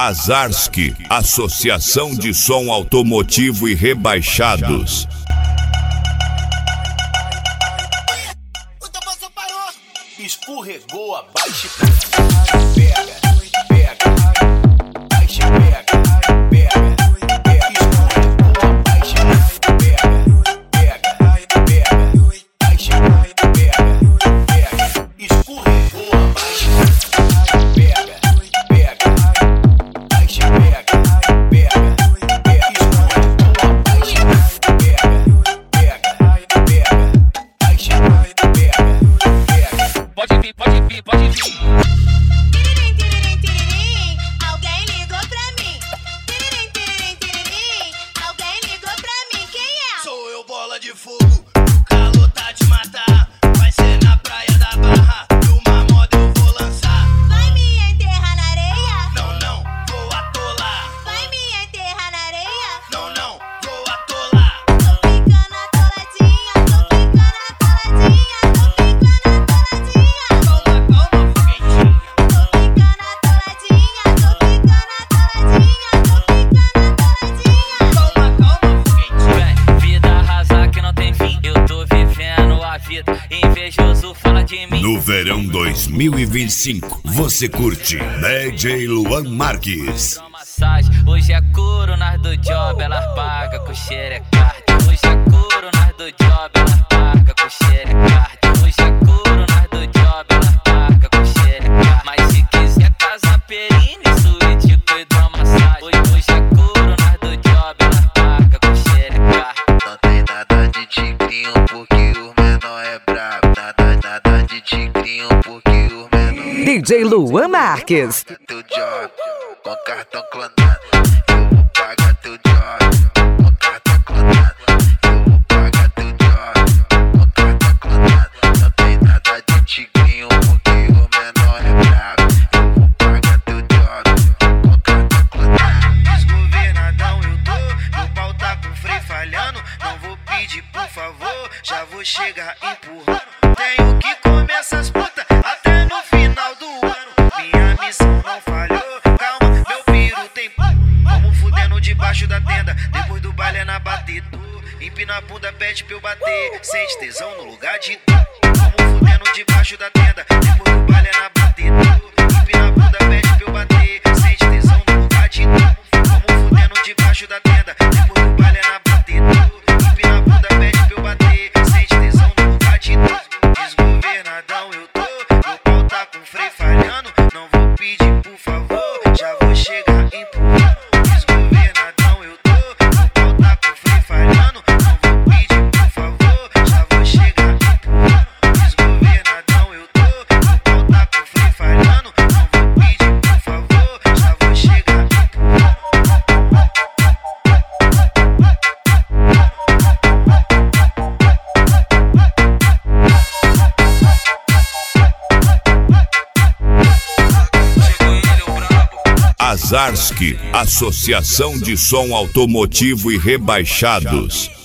Azarski, Associação de Som Automotivo e Rebaixados. Escorregou abaixo, pega, pega, baixa, pega, pega, pega, escorregou abaixo, pega, pega, pega, baixa, pega, pega, escorregou abaixo, pega, pega, baixa, pega, pega, pega, escorregou abaixo, pega, pega, pega, baixa, pega. Pode vir, pode vir, pode vir. Tiririm, tiririm, tiririm, alguém ligou pra mim. Tiririm, tiririm, tiririm, alguém ligou pra mim. Quem é? Sou eu, bola de fogo, o calor tá de matar. Vai ser na praia da Barra, e uma moda eu vou lançar. Vai me enterrar na areia? Não, não, vou atolar. Vai me enterrar na areia? Não, não, vou atolar. Tô ficando atoladinha, tô ficando atoladinha, tô ficando atoladinha. Calma, calma, foguetinha. Tô ficando atoladinha, tô ficando atoladinha, tô ficando atoladinha. Calma, calma, foguetinha. Vida arrasar que não tem fim, eu tô vivendo a vida. Invejoso fala de mim. No verão 2025, você curte DJ Luan Marques. Massagem. Hoje é couro nas do job, elas pagam com xerecard. Hoje é couro nas do job, elas pagam com xerecard. Hoje é couro nas do job, elas pagam com xerecard. Mas se quiser casa perine, suíte com hidromassagem. Hoje é couro nas do job, elas pagam com xerecard. Não tem nada de tigrinho porque o menor é brabo. Nada de tigrinho porque o menor DJ Luan Marques. teu job com cartão clonado. Eu vou pagar teu job com cartão clonado. Eu vou pagar teu job com cartão clonado. Não tem nada de tigrinho porque o menor é brabo. Eu vou pagar teu job com cartão clonado. Desgovernadão eu tô, meu pau tá com freio falhando. Não vou pedir por favor, já vou chegar empurrando. Tenho que comer essas putas até no final do ano. Minha missão não falhou, calma, meu piro tem vamos fudendo debaixo da tenda, depois do baile é na batedor. Empina a bunda, pede pra eu bater, sente tesão no lugar de vamos fudendo debaixo da tenda, depois do baile é na batedor. Empina a bunda, pede pra eu bater, sente tesão no lugar de vamos fudendo debaixo da tenda, depois do baile é na batedor. Empina a bunda, pede pra eu bater, sente tesão no lugar de desgovernadão eu tô, meu pau tá com freio falhando. Não vou pedir por favor, já vou chegar empurrando. Desgovernadão eu tô, meu pau tá com freio falhando. Não vou pedir por favor, já vou chegar empurrando. Desgovernadão eu tô, meu pau tá com freio falhando. Não vou pedir por favor, já vou chegar empurrando. Azarski, Associação de Som Automotivo e Rebaixados.